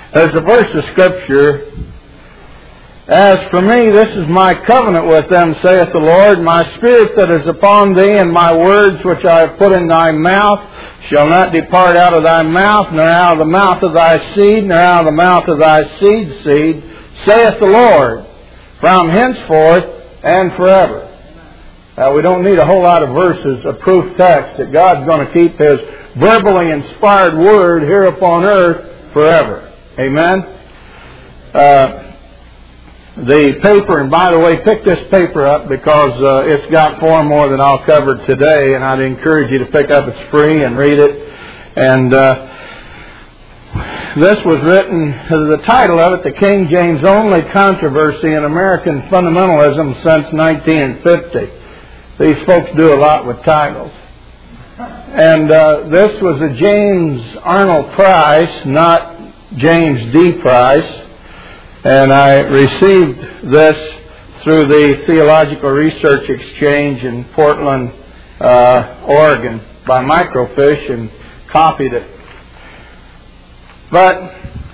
There's a verse of Scripture, "As for me, this is my covenant with them, saith the Lord, my spirit that is upon thee, and my words which I have put in thy mouth, shall not depart out of thy mouth, nor out of the mouth of thy seed, nor out of the mouth of thy seed's seed, saith the Lord, from henceforth and forever." We don't need a whole lot of verses of proof text that God's going to keep His verbally inspired Word here upon earth forever. Amen? The paper, and by the way, pick this paper up because it's got far more than I'll cover today, and I'd encourage you to pick up. It's free, and read it. And this was written, the title of it, "The King James Only Controversy in American Fundamentalism Since 1950. These folks do a lot with titles. And this was a James Arnold Price, not James D. Price. And I received this through the Theological Research Exchange in Portland, Oregon, by Microfiche, and copied it. But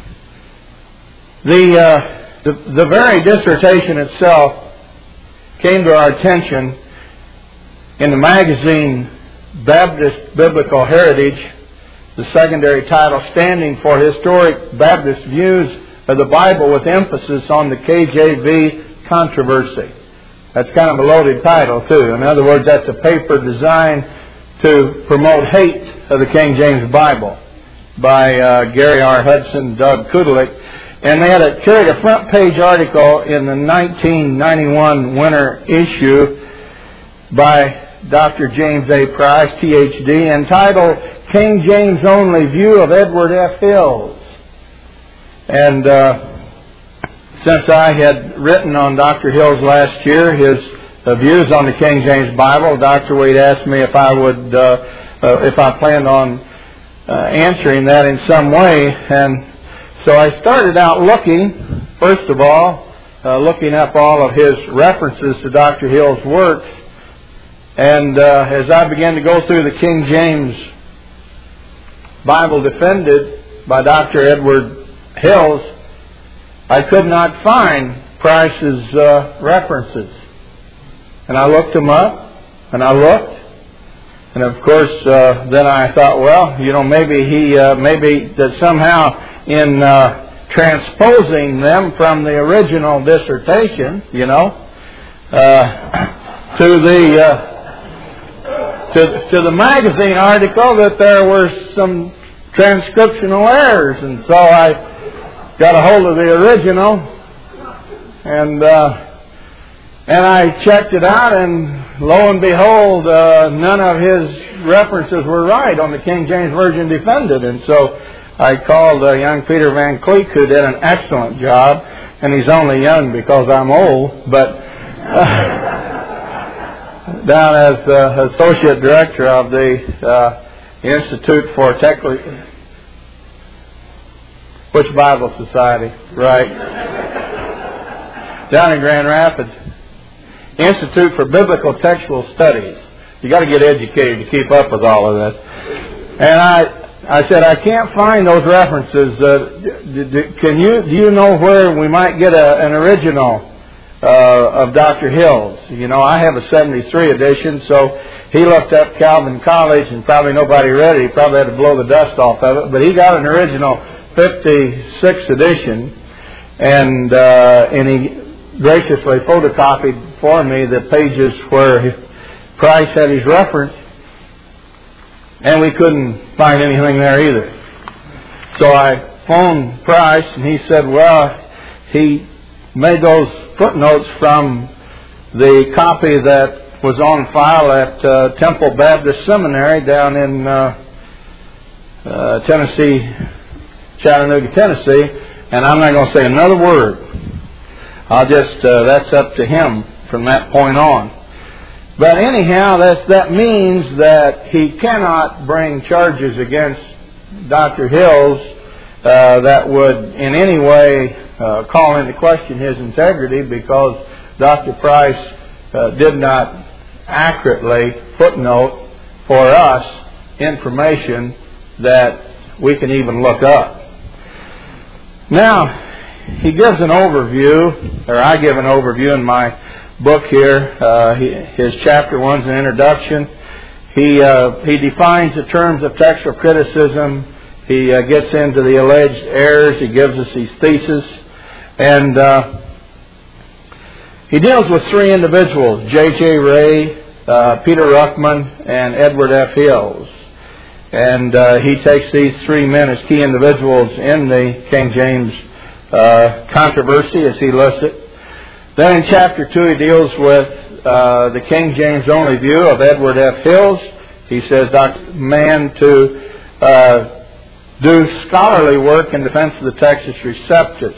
the very dissertation itself came to our attention in the magazine Baptist Biblical Heritage, the secondary title, "Standing for Historic Baptist Views of the Bible with Emphasis on the KJV Controversy." That's kind of a loaded title, too. In other words, that's a paper designed to promote hate of the King James Bible by Gary R. Hudson, Doug Kudelik. And they had carried a front page article in the 1991 winter issue by Dr. James A. Price, Ph.D., entitled "King James Only View of Edward F. Hills." And since I had written on Dr. Hills last year, his views on the King James Bible, Dr. Wade asked me if I planned on answering that in some way. And so I started out looking, first of all, looking up all of his references to Dr. Hills' works. And as I began to go through the King James Bible Defended by Dr. Edward Hills, I could not find Price's references. And I looked them up, and I looked. And of course, then I thought, well, maybe that somehow in transposing them from the original dissertation, to the magazine article, that there were some transcriptional errors. And so I got a hold of the original, and I checked it out, and lo and behold, none of his references were right on the King James Version Defended. And so I called young Peter Van Cleek, who did an excellent job, and he's only young because I'm old, but down as Associate Director of the Institute for which Bible Society? Right. Down in Grand Rapids. Institute for Biblical Textual Studies. You got to get educated to keep up with all of this. And I said, I can't find those references. Do you know where we might get an original of Dr. Hills? I have a 73 edition, so he looked up Calvin College, and probably nobody read it. He probably had to blow the dust off of it. But he got an original 56 edition, and he graciously photocopied for me the pages where Price had his reference, and we couldn't find anything there either. So I phoned Price, and he said, well, he made those footnotes from the copy that was on file at Temple Baptist Seminary down in Tennessee, Chattanooga, Tennessee, and I'm not going to say another word. I'll just, that's up to him from that point on. But anyhow, that means that he cannot bring charges against Dr. Hills that would in any way call into question his integrity, because Dr. Price did not accurately footnote for us information that we can even look up. Now, he gives an overview, or I give an overview in my book here. His chapter 1's an introduction. He defines the terms of textual criticism. He gets into the alleged errors. He gives us his thesis. And he deals with three individuals, J.J. Ray, Peter Ruckman, and Edward F. Hills. And he takes these three men as key individuals in the King James controversy, as he lists it. Then in chapter 2, he deals with the King James only view of Edward F. Hills. He says, man to do scholarly work in defense of the Textus Receptus.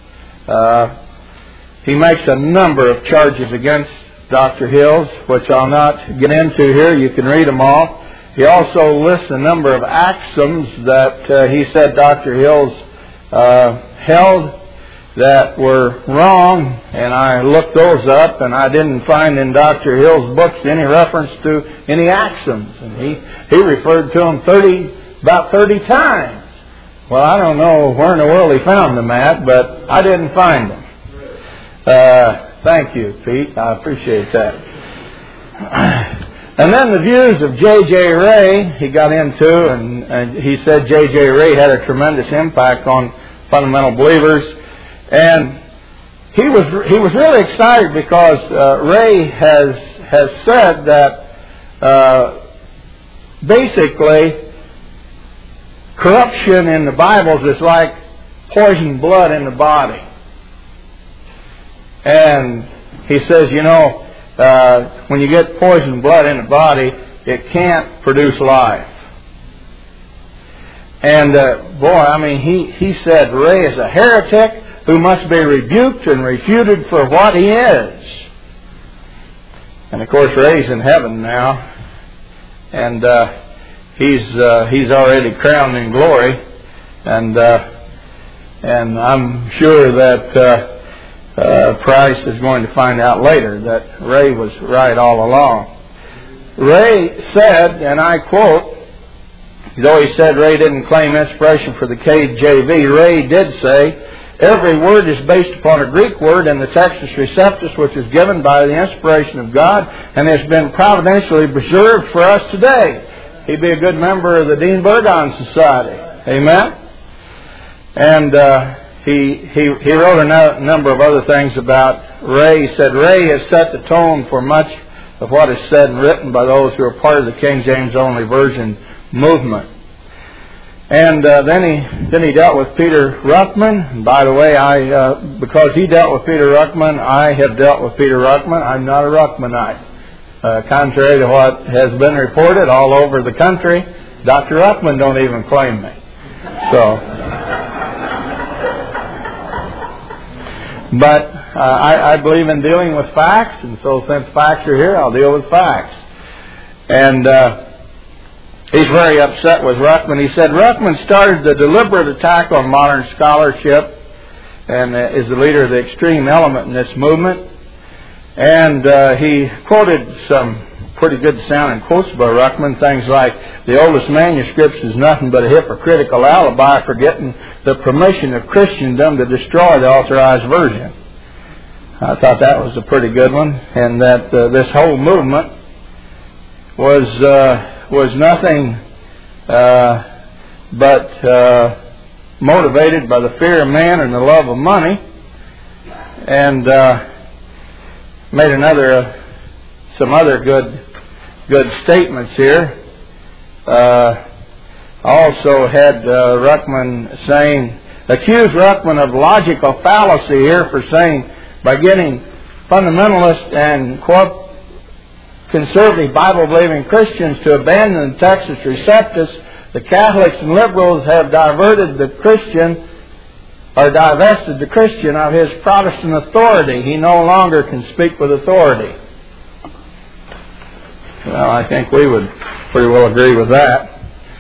He makes a number of charges against Dr. Hills, which I'll not get into here. You can read them all. He also lists a number of axioms that he said Dr. Hills held that were wrong, and I looked those up, and I didn't find in Dr. Hill's books any reference to any axioms. And he referred to them about 30 times. Well, I don't know where in the world he found them at, but I didn't find them. Thank you, Pete. I appreciate that. And then the views of J.J. Ray he got into, and he said J.J. Ray had a tremendous impact on fundamental believers. And he was really excited because Ray has said that basically corruption in the Bibles is like poisoned blood in the body. And he says, when you get poisoned blood in the body, it can't produce life. And he said Ray is a heretic who must be rebuked and refuted for what he is. And of course, Ray's in heaven now, and he's already crowned in glory, and I'm sure that Price is going to find out later that Ray was right all along. Ray said, and I quote, though he said Ray didn't claim inspiration for the KJV, Ray did say, every word is based upon a Greek word in the Textus Receptus, which is given by the inspiration of God and has been providentially preserved for us today. He'd be a good member of the Dean Burgon Society. Amen? And he wrote a number of other things about Ray. He said Ray has set the tone for much of what is said and written by those who are part of the King James Only Version movement. And then he dealt with Peter Ruckman. And by the way, because he dealt with Peter Ruckman, I have dealt with Peter Ruckman. I'm not a Ruckmanite. Contrary to what has been reported all over the country, Dr. Ruckman don't even claim me. But I believe in dealing with facts, and so since facts are here, I'll deal with facts. And he's very upset with Ruckman. He said Ruckman started the deliberate attack on modern scholarship and is the leader of the extreme element in this movement. And he quoted some pretty good sounding quotes by Ruckman, things like, the oldest manuscripts is nothing but a hypocritical alibi for getting the permission of Christendom to destroy the authorized version. I thought that was a pretty good one, and that this whole movement was nothing but motivated by the fear of man and the love of money, and made some other good statements here. Also had Ruckman accused Ruckman of logical fallacy here for saying, by getting fundamentalist and quote conservative Bible-believing Christians to abandon the Textus Receptus, the Catholics and liberals have divested the Christian of his Protestant authority. He no longer can speak with authority. Well, I think we would pretty well agree with that.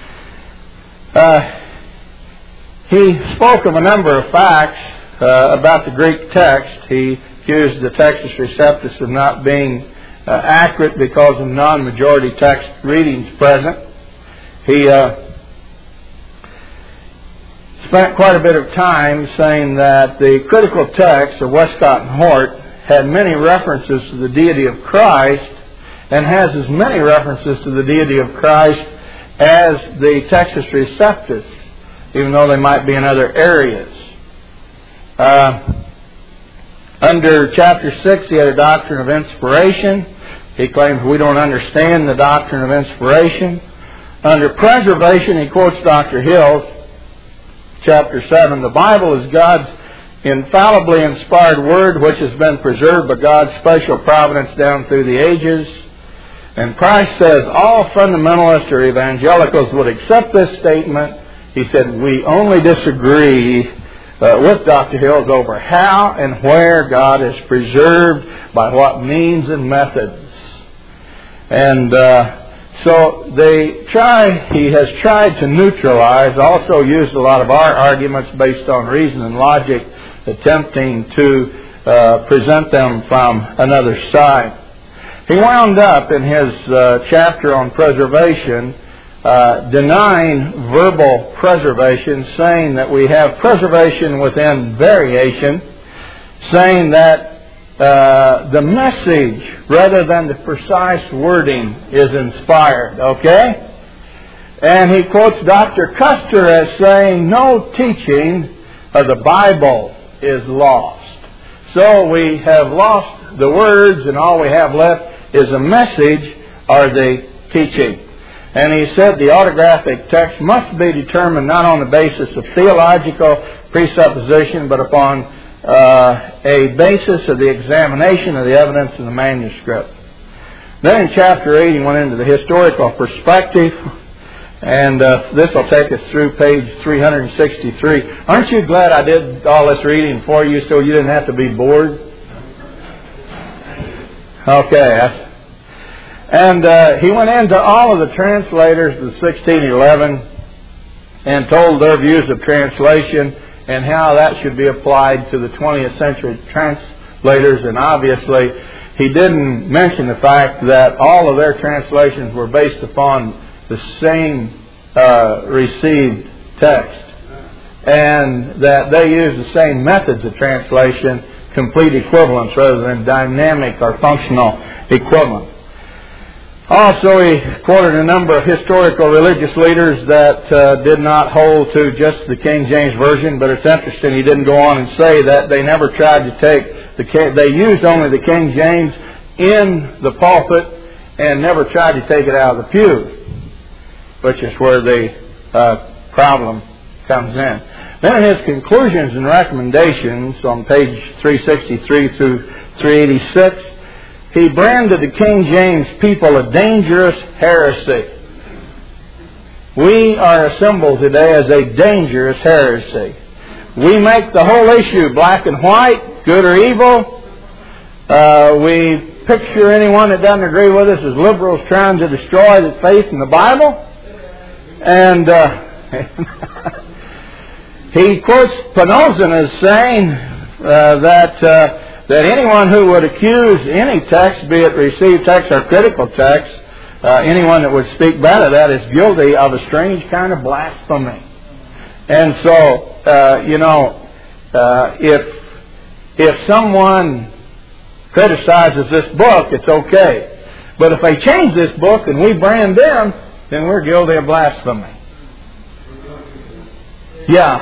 He spoke of a number of facts about the Greek text. He accused the Textus Receptus of not being accurate because of non-majority text readings present. He spent quite a bit of time saying that the critical text of Westcott and Hort had many references to the deity of Christ and has as many references to the deity of Christ as the Textus Receptus, even though they might be in other areas. Under chapter 6, he had a doctrine of inspiration. He claims we don't understand the doctrine of inspiration. Under preservation, he quotes Dr. Hills, chapter 7. The Bible is God's infallibly inspired word, which has been preserved by God's special providence down through the ages. And Christ says all fundamentalists or evangelicals would accept this statement. He said, we only disagree with Dr. Hills over how and where God is preserved, by what means and methods. And so he has tried to neutralize, also used a lot of our arguments based on reason and logic, attempting to present them from another side. He wound up in his chapter on preservation denying verbal preservation, saying that we have preservation within variation, saying that the message rather than the precise wording is inspired, okay? And he quotes Dr. Custer as saying no teaching of the Bible is lost. So we have lost the words and all we have left is a message or the teaching. And he said the autographic text must be determined not on the basis of theological presupposition, but upon a basis of the examination of the evidence in the manuscript. Then in chapter 8 he went into the historical perspective, and this will take us through page 363. Aren't you glad I did all this reading for you so you didn't have to be bored? Okay. And he went into all of the translators of the 1611 and told their views of translation and how that should be applied to the 20th century translators. And obviously, he didn't mention the fact that all of their translations were based upon the same received text, and that they used the same methods of translation, complete equivalence rather than dynamic or functional equivalence. Also, he quoted a number of historical religious leaders that did not hold to just the King James Version, but it's interesting he didn't go on and say that they never tried to take they used only the King James in the pulpit and never tried to take it out of the pew, which is where the problem comes in. Then in his conclusions and recommendations on page 363 through 386, he branded the King James people a dangerous heresy. We are assembled today as a dangerous heresy. We make the whole issue black and white, good or evil. We picture anyone that doesn't agree with us as liberals trying to destroy the faith in the Bible. And he quotes Spinoza as saying that anyone who would accuse any text, be it received text or critical text, anyone that would speak bad of that is guilty of a strange kind of blasphemy. And so, if someone criticizes this book, it's okay. But if they change this book and we brand them, then we're guilty of blasphemy. Yeah.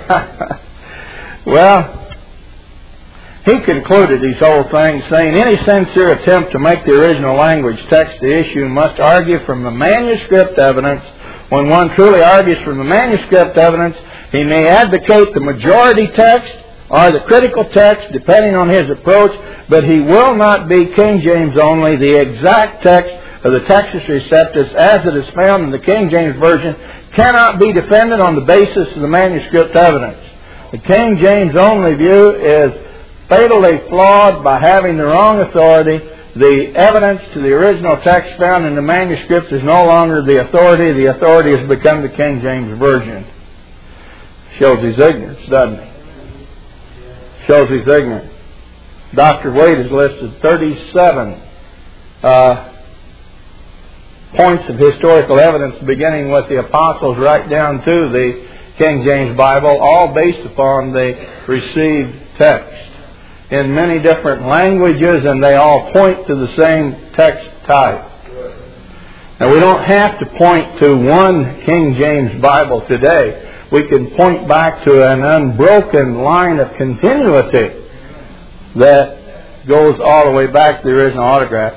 Well, he concluded these whole things saying, any sincere attempt to make the original language text the issue must argue from the manuscript evidence. When one truly argues from the manuscript evidence, he may advocate the majority text or the critical text, depending on his approach, but he will not be King James only. The exact text of the Textus Receptus, as it is found in the King James Version, cannot be defended on the basis of the manuscript evidence. The King James only view is fatally flawed by having the wrong authority. The evidence to the original text found in the manuscript is no longer the authority. The authority has become the King James Version. Shows his ignorance, doesn't it? Shows his ignorance. Dr. Wade has listed 37 points of historical evidence, beginning with the apostles right down to the King James Bible, all based upon the received text in many different languages, and they all point to the same text type. Now, we don't have to point to one King James Bible today. We can point back to an unbroken line of continuity that goes all the way back to the original autograph.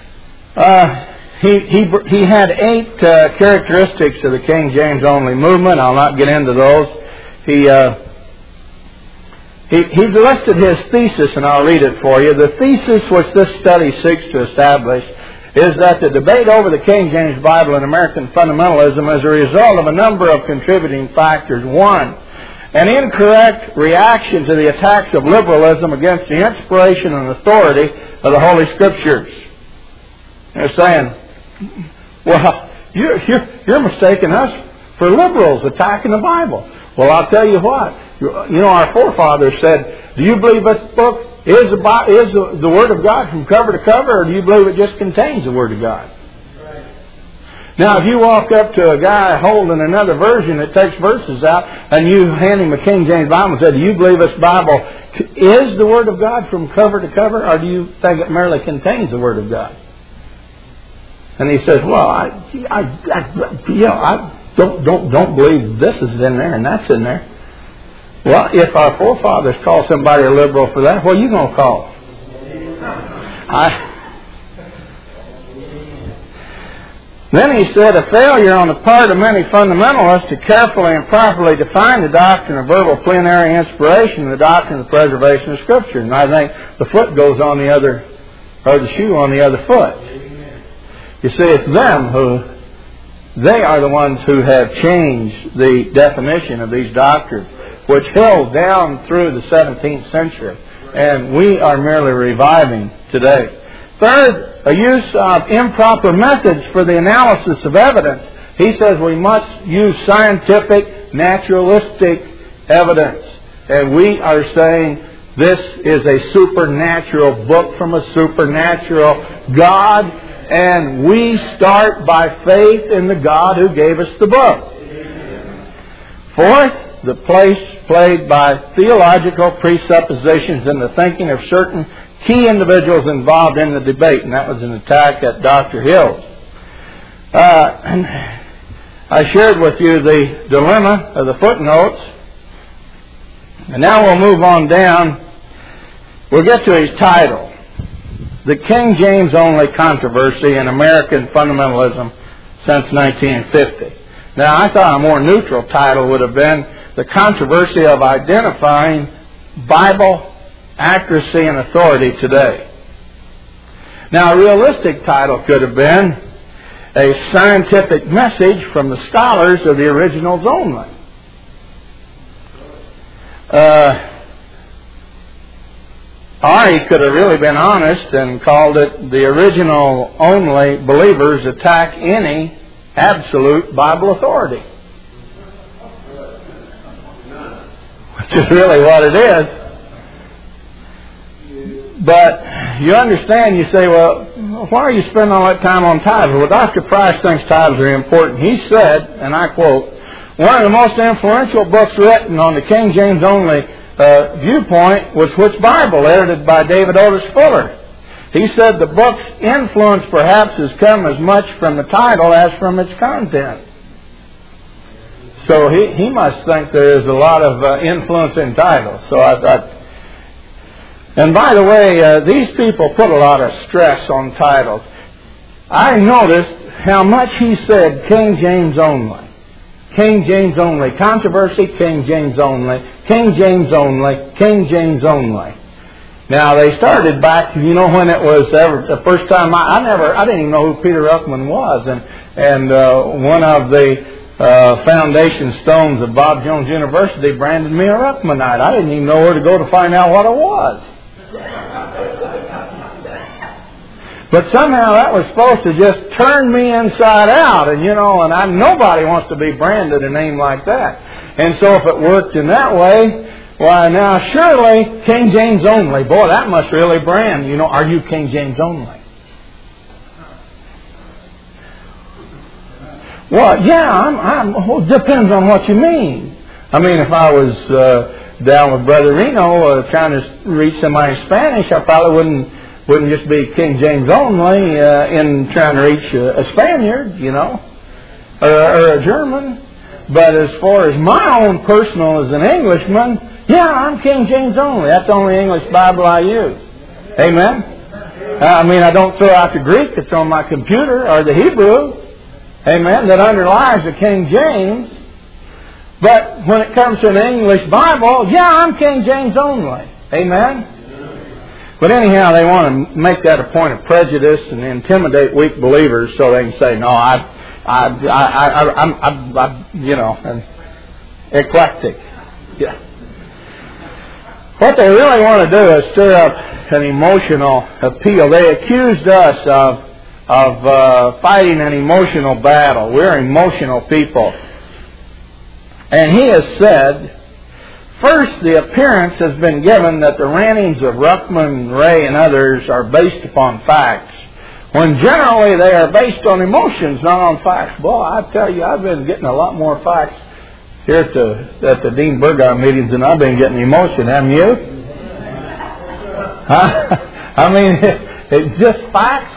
He had 8 characteristics of the King James only movement. I'll not get into those. He listed his thesis, and I'll read it for you. The thesis which this study seeks to establish is that the debate over the King James Bible and American fundamentalism is a result of a number of contributing factors. 1, an incorrect reaction to the attacks of liberalism against the inspiration and authority of the Holy Scriptures. They're saying, well, you're mistaking us for liberals attacking the Bible. Well, I'll tell you what. Our forefathers said, do you believe this book is the Word of God from cover to cover, or do you believe it just contains the Word of God? Right. Now, if you walk up to a guy holding another version that takes verses out, and you hand him a King James Bible and say, do you believe this Bible is the Word of God from cover to cover, or do you think it merely contains the Word of God? And he says, well, I don't believe this is in there and that's in there. Well, if our forefathers call somebody a liberal for that, what are you going to call? Then he said, a failure on the part of many fundamentalists to carefully and properly define the doctrine of verbal plenary inspiration and the doctrine of the preservation of Scripture. And I think the foot goes on the other, or the shoe on the other foot. You see, it's them they are the ones who have changed the definition of these doctrines, which held down through the 17th century, and we are merely reviving today. Third, a use of improper methods for the analysis of evidence. He says we must use scientific, naturalistic evidence. And we are saying this is a supernatural book from a supernatural God, and we start by faith in the God who gave us the book. Fourth, the place played by theological presuppositions in the thinking of certain key individuals involved in the debate, and that was an attack at Dr. Hills. I shared with you the dilemma of the footnotes, and now we'll move on down. We'll get to his title, The King James Only Controversy in American Fundamentalism Since 1950. Now, I thought a more neutral title would have been The Controversy of Identifying Bible Accuracy and Authority Today. Now, a realistic title could have been A Scientific Message from the Scholars of the Originals Only. Or he could have really been honest and called it The Original Only Believers Attack Any Absolute Bible Authority. Which is really what it is. But you understand, you say, well, why are you spending all that time on titles? Well, Dr. Price thinks titles are important. He said, and I quote, one of the most influential books written on the King James Only viewpoint was Which Bible, edited by David Otis Fuller. He said the book's influence perhaps has come as much from the title as from its content. So he must think there is a lot of influence in titles. So I thought. And by the way, these people put a lot of stress on titles. I noticed how much he said King James Only. King James Only. Controversy, King James Only. King James Only. King James Only. Now, they started back, when it was the first time I didn't even know who Peter Ruckman was. And one of the foundation stones of Bob Jones University branded me a Ruckmanite. I didn't even know where to go to find out what it was. But somehow that was supposed to just turn me inside out. And nobody wants to be branded a name like that. And so if it worked in that way, why now surely King James Only. Boy, that must really brand. Are you King James Only? Well, yeah, depends on what you mean. I mean, if I was down with Brother Reno trying to reach somebody in Spanish, I probably wouldn't just be King James only in trying to reach a Spaniard, you know, or a German. But as far as my own personal as an Englishman, yeah, I'm King James only. That's the only English Bible I use. Amen? I mean, I don't throw out the Greek that's on my computer or the Hebrew, amen, that underlies the King James. But when it comes to an English Bible, yeah, I'm King James only. Amen? But anyhow, they want to make that a point of prejudice and intimidate weak believers so they can say, no, I'm you know, eclectic. Yeah. What they really want to do is stir up an emotional appeal. They accused us of fighting an emotional battle. We're emotional people. And he has said, first, the appearance has been given that the rantings of Ruckman, Ray, and others are based upon facts, when generally they are based on emotions, not on facts. Boy, I tell you, I've been getting a lot more facts here at the Dean Burgon meetings than I've been getting emotion, haven't you? Huh? I mean, it's just facts.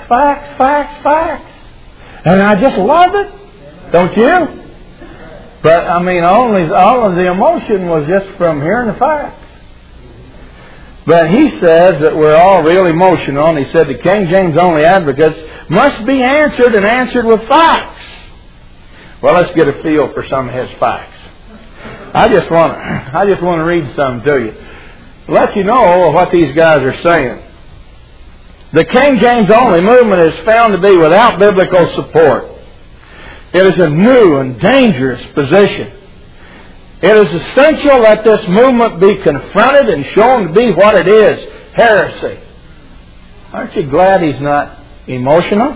And I just love it, don't you? But, I mean, all of the emotion was just from hearing the facts. But he says that we're all real emotional, and he said the King James only advocates must be answered and answered with facts. Well, let's get a feel for some of his facts. I just want to read some to you. Let you know what these guys are saying. The King James only movement is found to be without biblical support. It is a new and dangerous position. It is essential that this movement be confronted and shown to be what it is, heresy. Aren't you glad he's not emotional?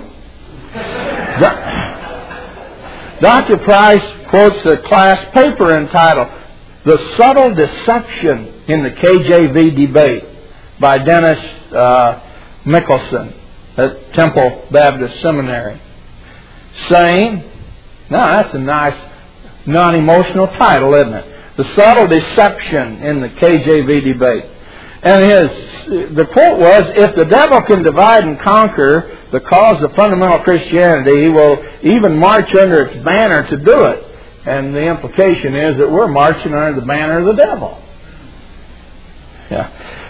Dr. Price quotes a class paper entitled The Subtle Deception in the KJV Debate by Dennis Mickelson at Temple Baptist Seminary, saying, now that's a nice non-emotional title, isn't it? The Subtle Deception in the KJV Debate. And the quote was, if the devil can divide and conquer the cause of fundamental Christianity, he will even march under its banner to do it. And the implication is that we're marching under the banner of the devil. Yeah.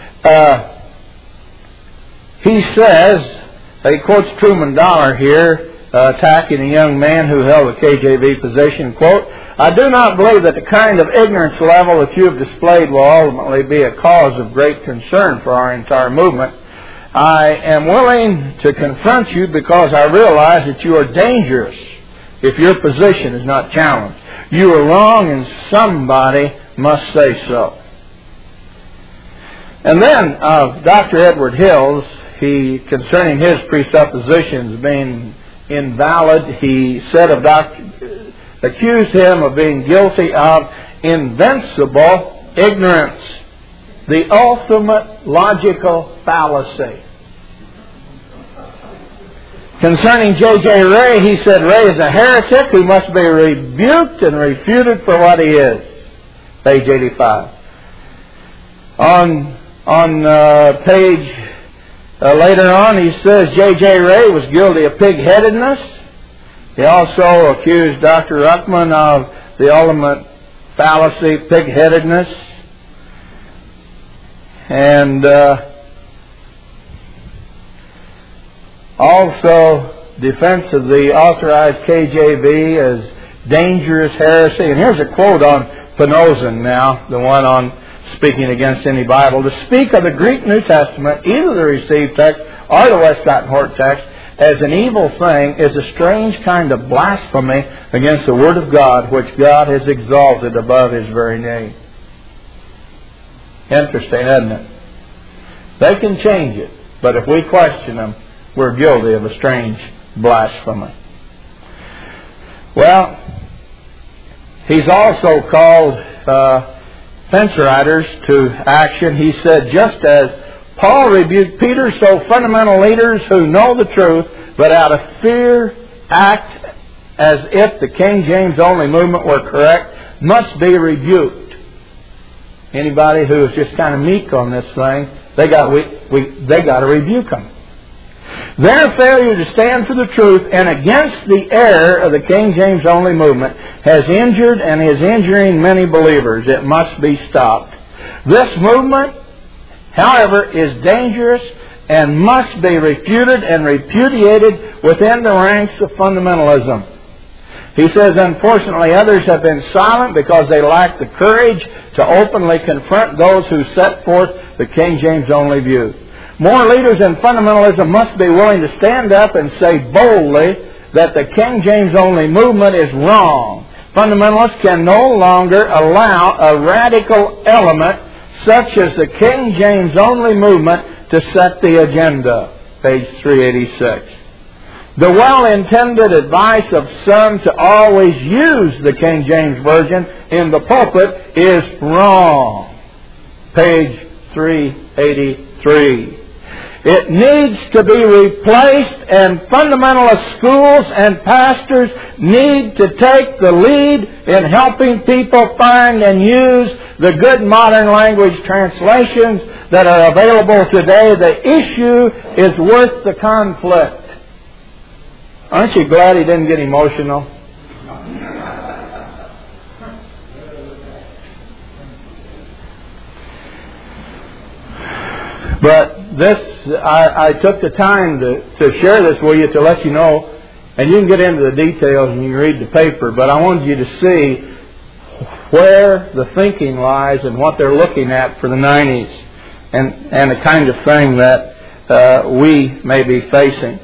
He says, he quotes Truman Dollar here, attacking a young man who held a KJV position, quote, I do not believe that the kind of ignorance level that you have displayed will ultimately be a cause of great concern for our entire movement. I am willing to confront you because I realize that you are dangerous if your position is not challenged. You are wrong and somebody must say so. And then Dr. Edward Hills, concerning his presuppositions being invalid, he said accused him of being guilty of invincible ignorance, the ultimate logical fallacy. Concerning J.J. Ray, he said Ray is a heretic who must be rebuked and refuted for what he is. Page 85. On page later on, he says J.J. Ray was guilty of pig-headedness. He also accused Dr. Ruckman of the ultimate fallacy, pig-headedness. And also defense of the authorized KJV as dangerous heresy. And here's a quote on Penozin now, the one on speaking against any Bible. To speak of the Greek New Testament, either the received text or the Westcott and Hort text, as an evil thing is a strange kind of blasphemy against the Word of God, which God has exalted above His very name. Interesting, isn't it? They can change it, but if we question them, we're guilty of a strange blasphemy. Well, he's also called fence riders to action. He said, just as Paul rebuked Peter, so fundamental leaders who know the truth, but out of fear act as if the King James only movement were correct. must be rebuked. Anybody who is just kind of meek on this thing, they got to rebuke them. Their failure to stand for the truth and against the error of the King James only movement has injured and is injuring many believers. It must be stopped. This movement, however, is dangerous and must be refuted and repudiated within the ranks of fundamentalism. He says, unfortunately, others have been silent because they lack the courage to openly confront those who set forth the King James only view. More leaders in fundamentalism must be willing to stand up and say boldly that the King James only movement is wrong. Fundamentalists can no longer allow a radical element such as the King James only movement to set the agenda. Page 386. The well-intended advice of some to always use the King James Version in the pulpit is wrong. Page 383. It needs to be replaced, and fundamentalist schools and pastors need to take the lead in helping people find and use the good modern language translations that are available today. The issue is worth the conflict. Aren't you glad he didn't get emotional? But this, I took the time to share this with you to let you know, and you can get into the details and you can read the paper, but I wanted you to see where the thinking lies and what they're looking at for the 90s and the kind of thing that we may be facing.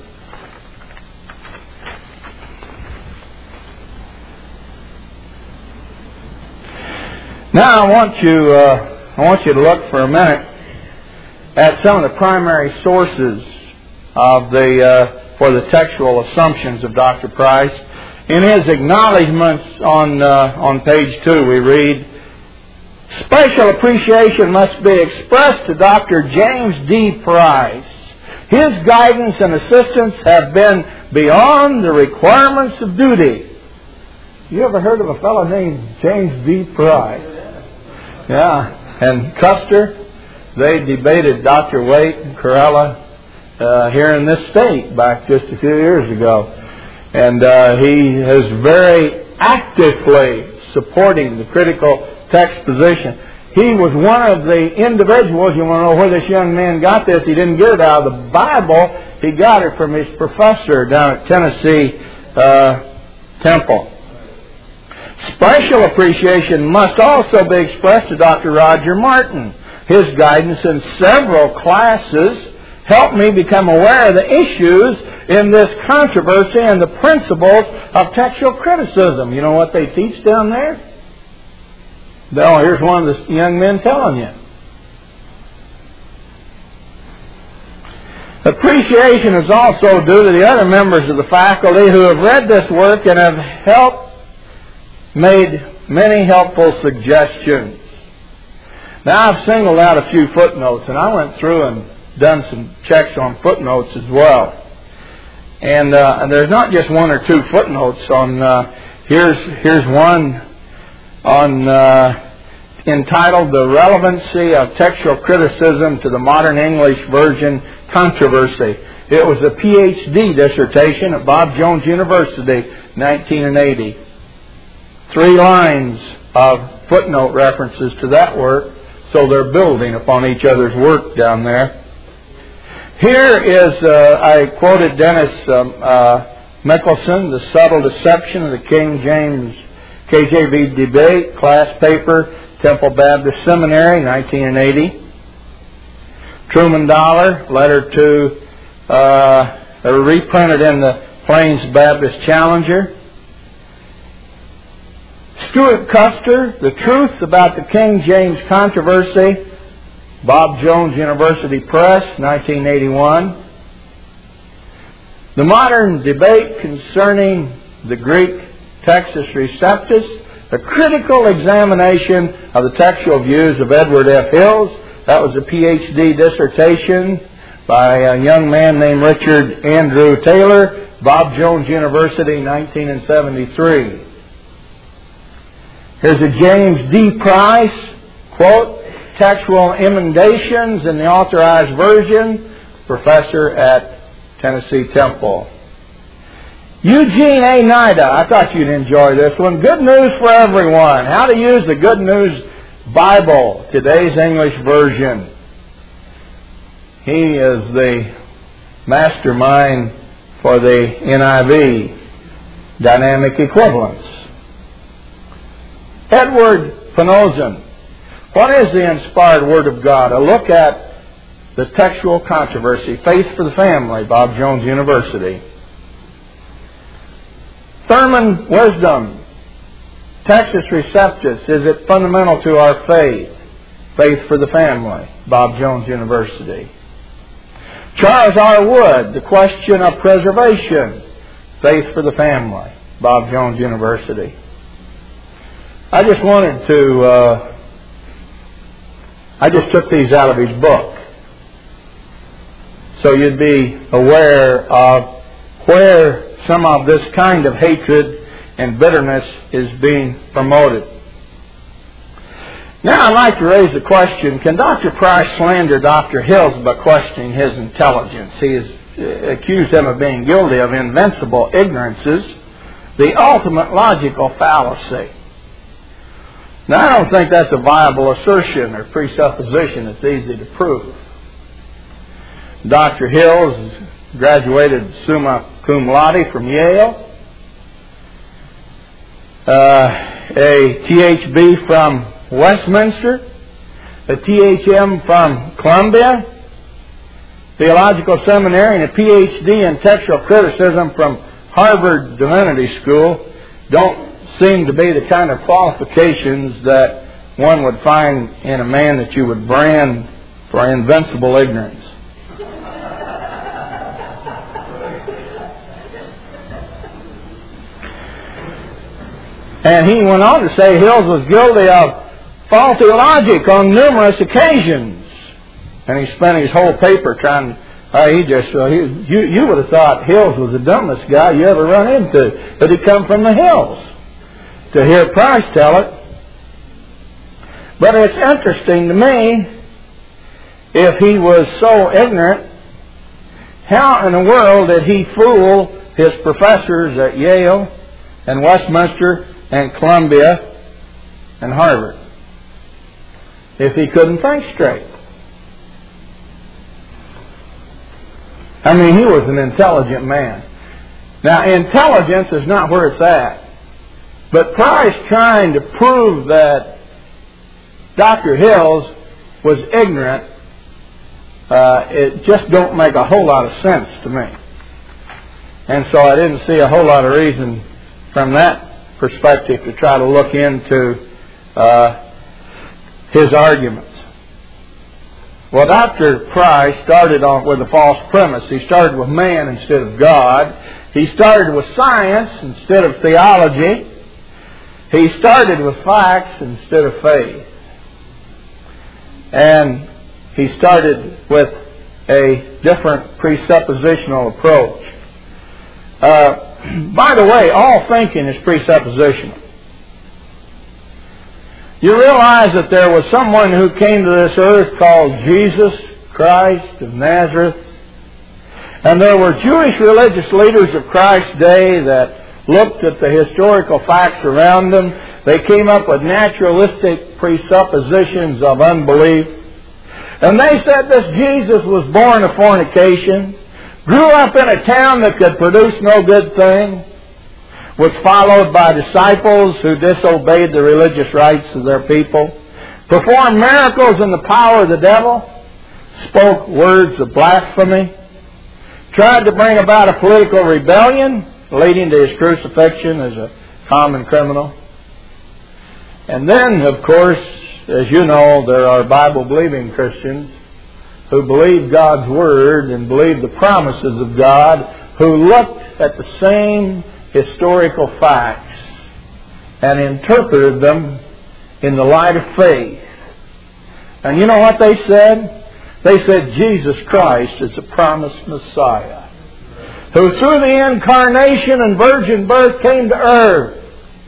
Now I want you to look for a minute at some of the primary sources of for the textual assumptions of Dr. Price. In his acknowledgments on page 2, we read, "Special appreciation must be expressed to Dr. James D. Price. His guidance and assistance have been beyond the requirements of duty." You ever heard of a fellow named James D. Price? Yeah, and Custer. They debated Dr. Waite and Corella here in this state back just a few years ago. And he is very actively supporting the critical text position. He was one of the individuals, you want to know where this young man got this, he didn't get it out of the Bible, he got it from his professor down at Tennessee Temple. Special appreciation must also be expressed to Dr. Roger Martin. His guidance in several classes helped me become aware of the issues in this controversy and the principles of textual criticism. You know what they teach down there? Oh, here's one of the young men telling you. Appreciation is also due to the other members of the faculty who have read this work and have made many helpful suggestions. Now, I've singled out a few footnotes, and I went through and done some checks on footnotes as well. And there's not just one or two footnotes on. Here's one on entitled "The Relevancy of Textual Criticism to the Modern English Version Controversy." It was a PhD dissertation at Bob Jones University, 1980. 3 lines of footnote references to that work. So they're building upon each other's work down there. Here is, I quoted Dennis Mickelson, "The Subtle Deception of the King James KJV Debate," class paper, Temple Baptist Seminary, 1980. Truman Dollar, letter to, reprinted in the Plains Baptist Challenger. Stuart Custer, "The Truth About the King James Controversy," Bob Jones University Press, 1981. "The Modern Debate Concerning the Greek Textus Receptus, A Critical Examination of the Textual Views of Edward F. Hills." That was a PhD dissertation by a young man named Richard Andrew Taylor, Bob Jones University, 1973. Here's a James D. Price quote, textual emendations in the Authorized Version, professor at Tennessee Temple. Eugene A. Nida, I thought you'd enjoy this one. Good news for everyone. How to use the Good News Bible, today's English version. He is the mastermind for the NIV, Dynamic Equivalence. Edward Penozen, what is the inspired Word of God? A look at the textual controversy, Faith for the Family, Bob Jones University. Thurman Wisdom, Textus Receptus, is it fundamental to our faith? Faith for the Family, Bob Jones University. Charles R. Wood, The Question of Preservation, Faith for the Family, Bob Jones University. I just wanted to, I just took these out of his book, so you'd be aware of where some of this kind of hatred and bitterness is being promoted. Now I'd like to raise the question, can Dr. Price slander Dr. Hills by questioning his intelligence? He has accused him of being guilty of invincible ignorances, the ultimate logical fallacy. Now I don't think that's a viable assertion or presupposition that's easy to prove. Dr. Hills graduated summa cum laude from Yale, a THB from Westminster, a THM from Columbia, Theological Seminary, and a PhD in textual criticism from Harvard Divinity School don't seem to be the kind of qualifications that one would find in a man that you would brand for invincible ignorance. And he went on to say Hills was guilty of faulty logic on numerous occasions. And he spent his whole paper trying to, you would have thought Hills was the dumbest guy you ever run into. But he come from the hills to hear Price tell it. But it's interesting to me, if he was so ignorant, how in the world did he fool his professors at Yale and Westminster and Columbia and Harvard if he couldn't think straight? I mean, he was an intelligent man. Now, intelligence is not where it's at. But Price trying to prove that Dr. Hills was ignorant, it just don't make a whole lot of sense to me. And so I didn't see a whole lot of reason from that perspective to try to look into his arguments. Well, Dr. Price started off with a false premise. He started with man instead of God. He started with science instead of theology. He started with facts instead of faith. And he started with a different presuppositional approach. By the way, all thinking is presuppositional. You realize that there was someone who came to this earth called Jesus Christ of Nazareth. And there were Jewish religious leaders of Christ's day that looked at the historical facts around them. They came up with naturalistic presuppositions of unbelief. And they said this Jesus was born of fornication, grew up in a town that could produce no good thing, was followed by disciples who disobeyed the religious rites of their people, performed miracles in the power of the devil, spoke words of blasphemy, tried to bring about a political rebellion, leading to his crucifixion as a common criminal. And then, of course, as you know, there are Bible-believing Christians who believe God's Word and believe the promises of God, who looked at the same historical facts and interpreted them in the light of faith. And you know what they said? They said Jesus Christ is the promised Messiah, who through the incarnation and virgin birth came to earth,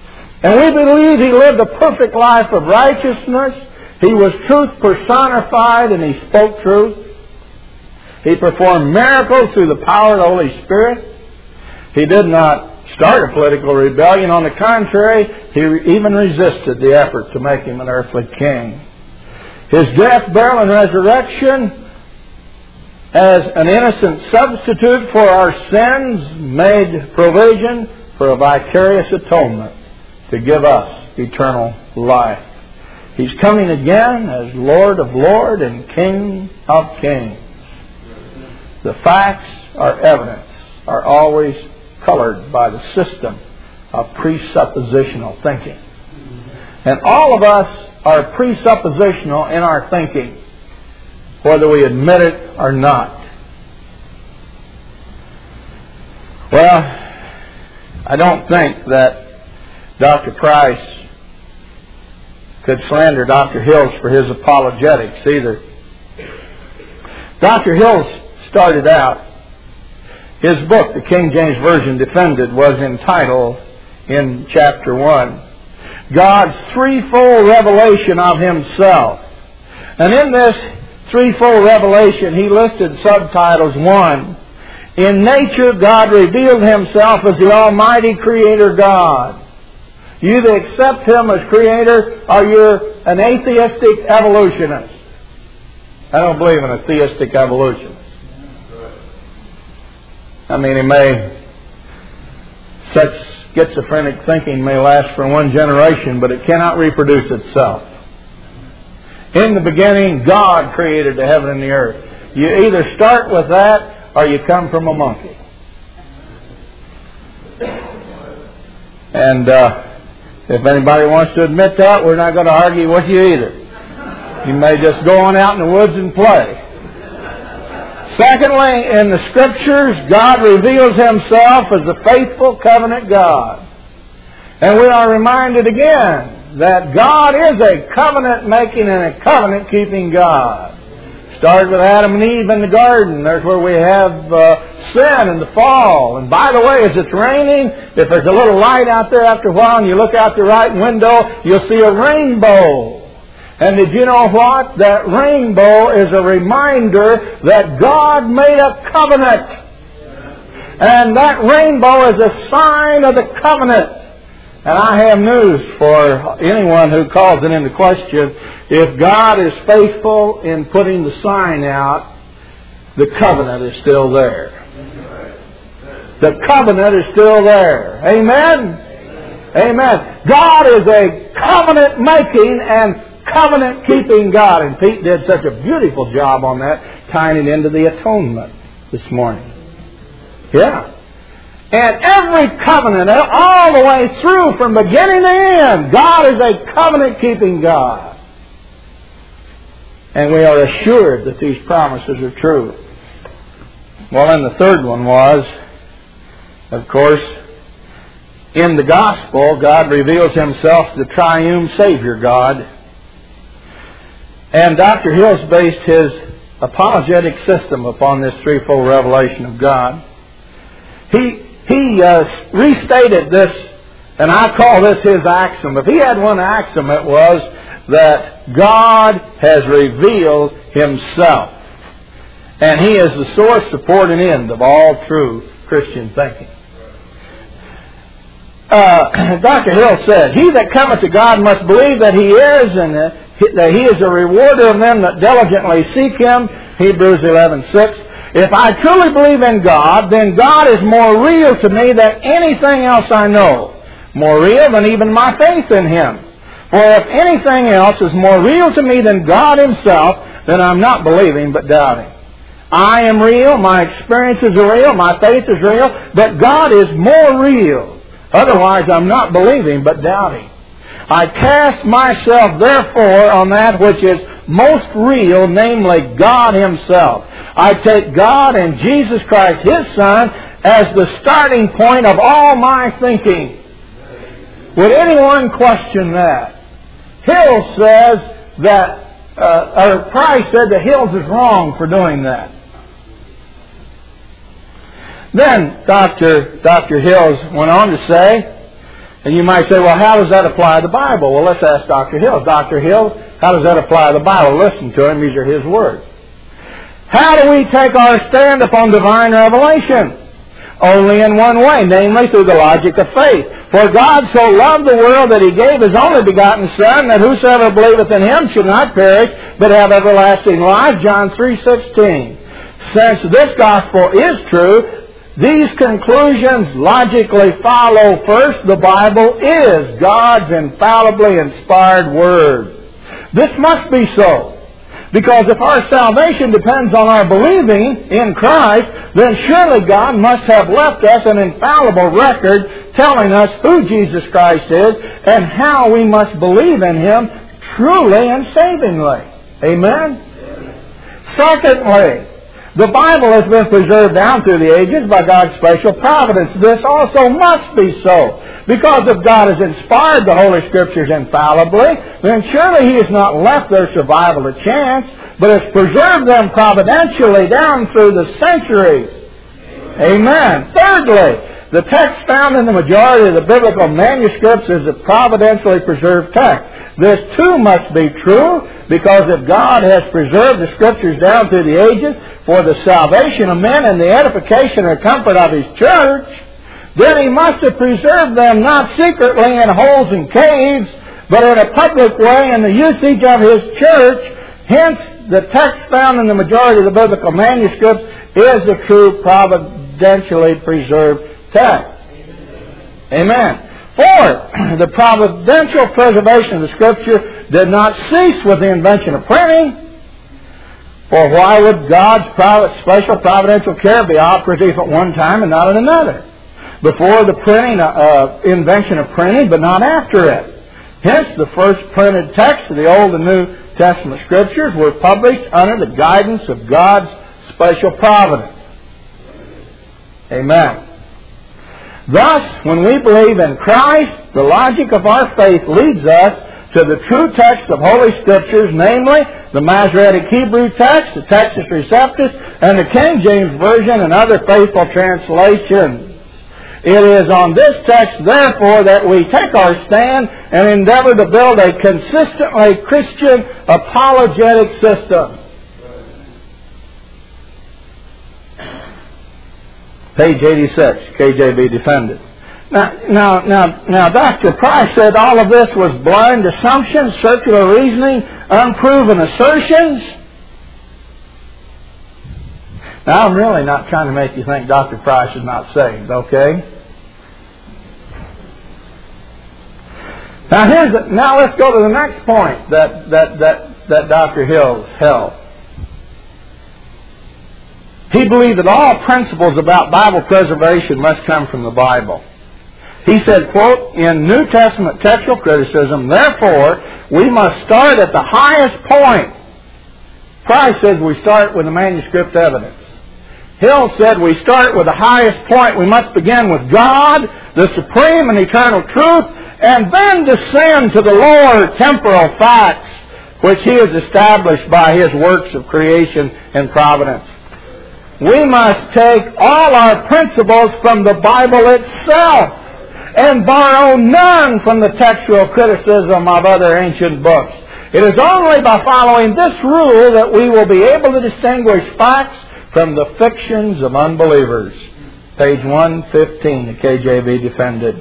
And we believe He lived a perfect life of righteousness. He was truth personified, and He spoke truth. He performed miracles through the power of the Holy Spirit. He did not start a political rebellion. On the contrary, He even resisted the effort to make Him an earthly king. His death, burial, and resurrection as an innocent substitute for our sins made provision for a vicarious atonement to give us eternal life. He's coming again as Lord of Lords and King of Kings. The facts, our evidence, are always colored by the system of presuppositional thinking. And all of us are presuppositional in our thinking, whether we admit it or not. Well, I don't think that Dr. Price could slander Dr. Hills for his apologetics either. Dr. Hills started out, his book, the King James Version Defended, was entitled in chapter 1, God's threefold revelation of Himself. And in this threefold revelation, he listed subtitles. 1, in nature, God revealed Himself as the Almighty Creator God. You that accept Him as Creator, or you're an atheistic evolutionist. I don't believe in a theistic evolution. I mean, such schizophrenic thinking may last for one generation, but it cannot reproduce itself. In the beginning, God created the heaven and the earth. You either start with that or you come from a monkey. And if anybody wants to admit that, we're not going to argue with you either. You may just go on out in the woods and play. Secondly, in the Scriptures, God reveals Himself as a faithful covenant God. And we are reminded again that God is a covenant-making and a covenant-keeping God. Started with Adam and Eve in the garden. There's where we have sin and the fall. And by the way, as it's raining, if there's a little light out there after a while and you look out the right window, you'll see a rainbow. And did you know what? That rainbow is a reminder that God made a covenant. And that rainbow is a sign of the covenant. And I have news for anyone who calls it into question. If God is faithful in putting the sign out, the covenant is still there. The covenant is still there. Amen? Amen. God is a covenant-making and covenant-keeping God. And Pete did such a beautiful job on that, tying it into the atonement this morning. Yeah. And every covenant, all the way through, from beginning to end, God is a covenant-keeping God. And we are assured that these promises are true. Well, and the third one was, of course, in the gospel, God reveals Himself as the triune Savior God. And Dr. Hills based his apologetic system upon this threefold revelation of God. He restated this, and I call this his axiom. If he had one axiom, it was that God has revealed Himself. And He is the source, support, and end of all true Christian thinking. Dr. Hill said, He that cometh to God must believe that He is, and that He is a rewarder of them that diligently seek Him. Hebrews 11:6. If I truly believe in God, then God is more real to me than anything else I know. More real than even my faith in Him. For if anything else is more real to me than God Himself, then I'm not believing but doubting. I am real, my experiences are real, my faith is real, but God is more real. Otherwise, I'm not believing but doubting. I cast myself, therefore, on that which is most real, namely God Himself. I take God and Jesus Christ, His Son, as the starting point of all my thinking. Would anyone question that? Hills says that, or Price said that Hills is wrong for doing that. Then Dr. Hills went on to say, And you might say, well, how does that apply to the Bible? Well, let's ask Dr. Hills. Dr. Hills, how does that apply to the Bible? Listen to him. These are his words. How do we take our stand upon divine revelation? Only in one way, namely through the logic of faith. For God so loved the world that He gave His only begotten Son, that whosoever believeth in Him should not perish, but have everlasting life. John 3:16. Since this gospel is true, these conclusions logically follow. First, the Bible is God's infallibly inspired Word. This must be so. Because if our salvation depends on our believing in Christ, then surely God must have left us an infallible record telling us who Jesus Christ is and how we must believe in Him truly and savingly. Amen? Secondly, the Bible has been preserved down through the ages by God's special providence. This also must be so. Because if God has inspired the Holy Scriptures infallibly, then surely He has not left their survival to chance, but has preserved them providentially down through the centuries. Amen. Thirdly, the text found in the majority of the biblical manuscripts is a providentially preserved text. This too must be true, because if God has preserved the Scriptures down through the ages for the salvation of men and the edification and comfort of His church, then He must have preserved them not secretly in holes and caves, but in a public way in the usage of His church. Hence, the text found in the majority of the biblical manuscripts is a true providentially preserved text. Amen. Fourth, the providential preservation of the Scripture did not cease with the invention of printing. For why would God's special providential care be operative at one time and not at another? Before the invention of printing, but not after it. Hence, the first printed texts of the Old and New Testament Scriptures were published under the guidance of God's special providence. Amen. Thus, when we believe in Christ, the logic of our faith leads us to the true text of Holy Scriptures, namely the Masoretic Hebrew text, the Textus Receptus, and the King James Version and other faithful translations. It is on this text, therefore, that we take our stand and endeavor to build a consistently Christian apologetic system. Page 86, KJV Defended. Now, Dr. Price said all of this was blind assumption, circular reasoning, unproven assertions. Now, I'm really not trying to make you think Dr. Price is not saved, okay? Now let's go to the next point that Dr. Hills held. He believed that all principles about Bible preservation must come from the Bible. He said, quote, in New Testament textual criticism, therefore, we must start at the highest point. Price says we start with the manuscript evidence. Hill said we start with the highest point. We must begin with God, the supreme and eternal truth, and then descend to the lower temporal facts which He has established by His works of creation and providence. We must take all our principles from the Bible itself and borrow none from the textual criticism of other ancient books. It is only by following this rule that we will be able to distinguish facts from the fictions of unbelievers. Page 115, the KJV Defended.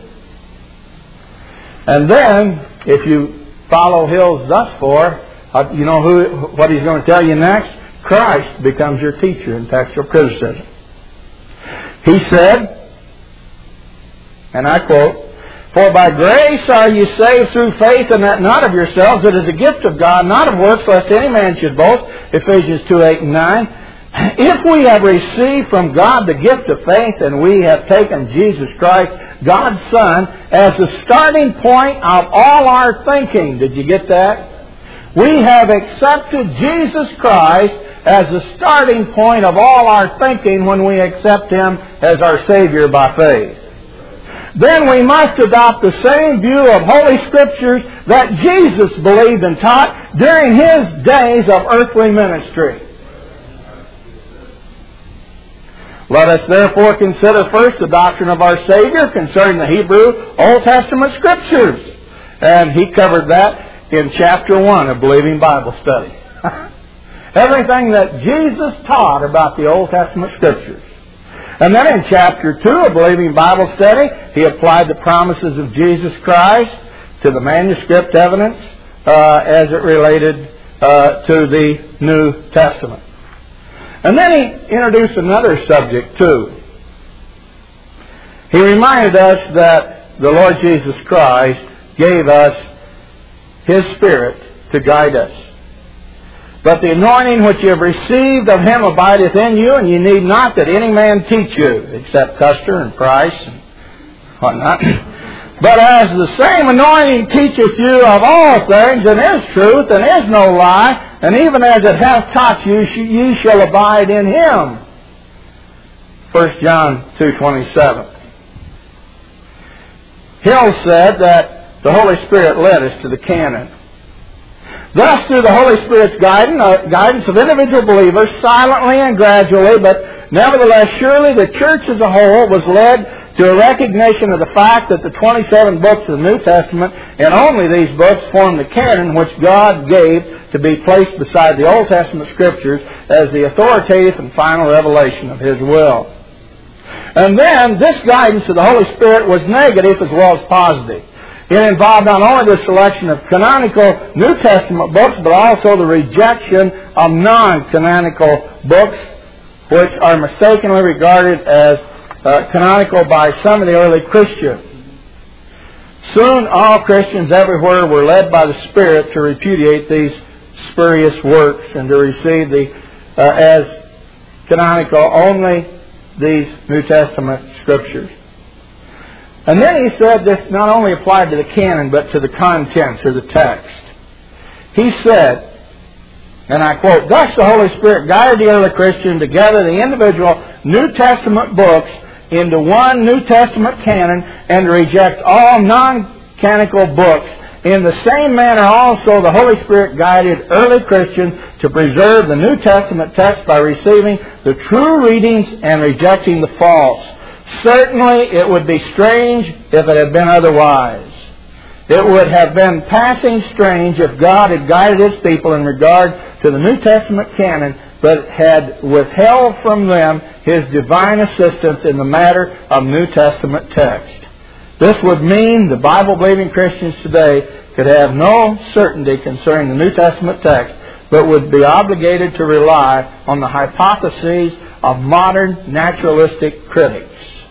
And then, if you follow Hills thus far, you know what he's going to tell you next? Christ becomes your teacher in textual criticism. He said, and I quote, for by grace are you saved through faith, and that not of yourselves, it is a gift of God, not of works, lest any man should boast. Ephesians 2:8-9. If we have received from God the gift of faith, and we have taken Jesus Christ, God's Son, as the starting point of all our thinking. Did you get that? We have accepted Jesus Christ as the starting point of all our thinking when we accept Him as our Savior by faith. Then we must adopt the same view of Holy Scriptures that Jesus believed and taught during His days of earthly ministry. Let us therefore consider first the doctrine of our Savior concerning the Hebrew Old Testament Scriptures. And he covered that in chapter 1 of Believing Bible Study. Everything that Jesus taught about the Old Testament Scriptures. And then in chapter 2 of Believing Bible Study, he applied the promises of Jesus Christ to the manuscript evidence as it related to the New Testament. And then he introduced another subject too. He reminded us that the Lord Jesus Christ gave us His Spirit to guide us. But the anointing which you have received of Him abideth in you, and you need not that any man teach you, except Custer and Price and whatnot. But as the same anointing teacheth you of all things, and is truth, and is no lie, and even as it hath taught you, ye shall abide in Him. 1 John 2:27. Hill said that the Holy Spirit led us to the canon. Thus, through the Holy Spirit's guidance of individual believers, silently and gradually, but nevertheless surely, the church as a whole was led to a recognition of the fact that the 27 books of the New Testament, and only these books, form the canon which God gave to be placed beside the Old Testament Scriptures as the authoritative and final revelation of His will. And then, this guidance of the Holy Spirit was negative as well as positive. It involved not only the selection of canonical New Testament books, but also the rejection of non-canonical books, which are mistakenly regarded as canonical by some of the early Christians. Soon all Christians everywhere were led by the Spirit to repudiate these spurious works and to receive as canonical only these New Testament Scriptures. And then he said this not only applied to the canon, but to the contents or the text. He said, and I quote, "Thus the Holy Spirit guided the early Christian to gather the individual New Testament books into one New Testament canon and to reject all non-canonical books. In the same manner also the Holy Spirit guided early Christians to preserve the New Testament text by receiving the true readings and rejecting the false. Certainly it would be strange if it had been otherwise. It would have been passing strange if God had guided His people in regard to the New Testament canon, but had withheld from them His divine assistance in the matter of New Testament text. This would mean the Bible-believing Christians today could have no certainty concerning the New Testament text, but would be obligated to rely on the hypotheses of modern naturalistic critics."